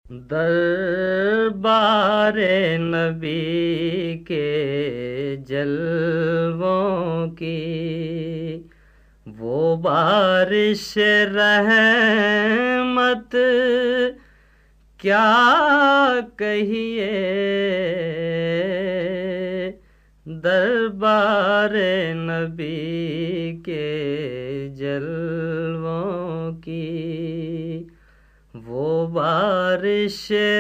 دربار نبی کے جلووں کی وہ بارش رحمت کیا کہیے، دربار نبی کے جلووں کی وہ بارش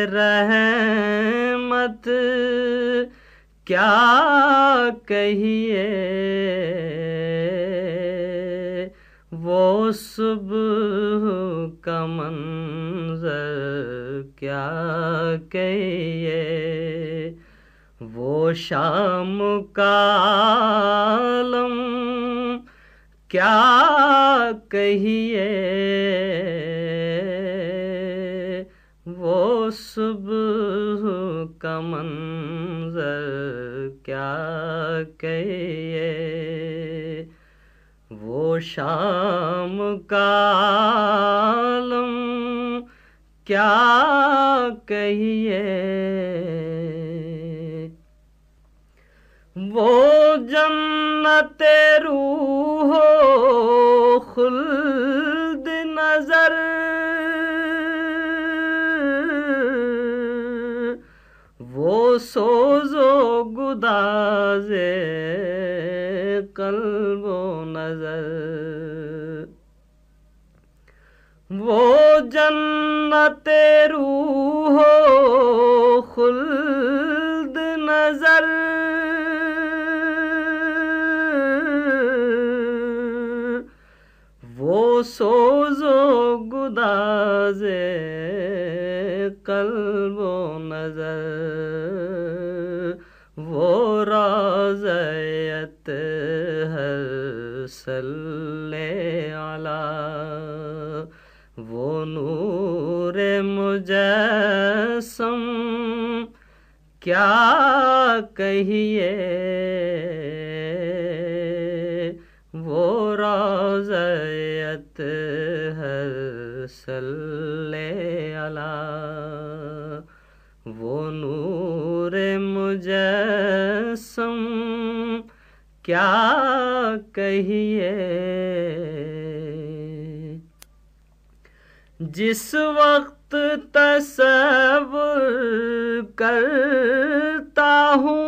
رحمت کیا کہیے، وہ صبح کا منظر کیا کہیے، وہ شام کا عالم کیا کہیے، وہ صبح کا منظر کیا کہیے، وہ شام کا عالم کیا کہیے، وہ جنت روح و خلد نظر، وہ سوز و گداز قلب و نظر، وہ جنت روح و خلد نظر، وہ سوز و گداز قلب و نظر، وہ روضہ اطہر صلی علی، وہ نور مجسم کیا کہیے، وہ روضہ اطہر صلی علی، وہ نور مجسم کیا کہیے، جس وقت تصور کرتا ہوں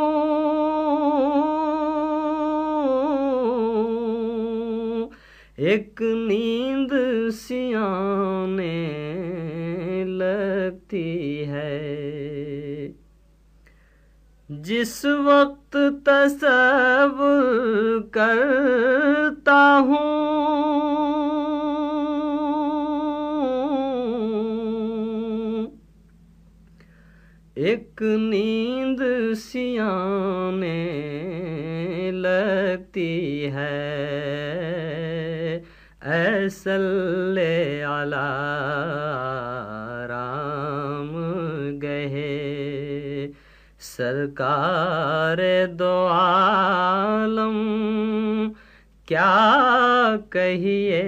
ایک نیند سی آنے لگتی ہے، جس وقت تصور کرتا ہوں ایک نیند سی آنے لگتی ہے، اے صلی علی رام گہے سرکار دو عالم کیا کہیے،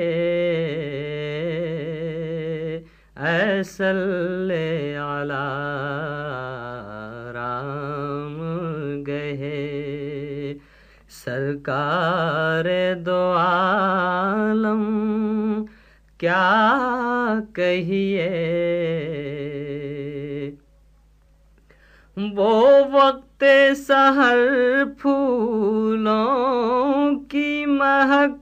اے صلی علی رام گہے سرکار دو عالم کیا کہیے، وہ وقت سحر پھولوں کی مہک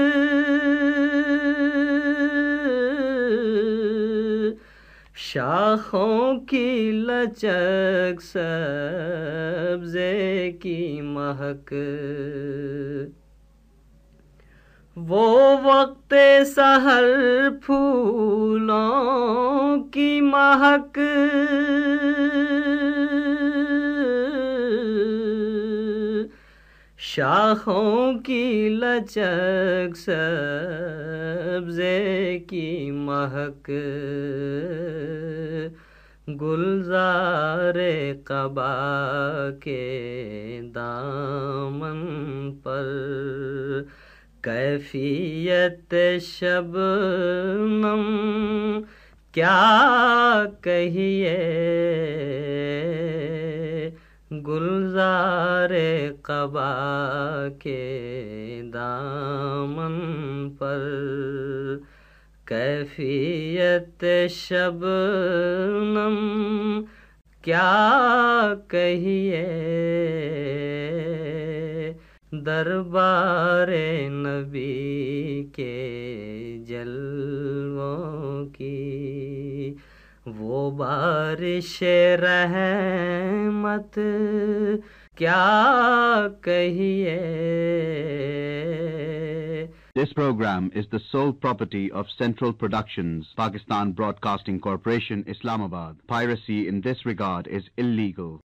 شاخوں کی لچک سبزے کی مہک، وہ وقت سحر پھولوں کی مہک شاخوں کی لچک سبزے کی مہک، گلزار قبا کے دامن پر کیفیت شبنم کیا کہیے گلزار قبا کے دامن پر، کیفیت شبنم کیا کہیے دربار نبی کے جلووں کی، وہ بارش رحمت کیا کہیے. This program is the sole property of Central Productions, Pakistan Broadcasting Corporation, Islamabad. Piracy in this regard is illegal.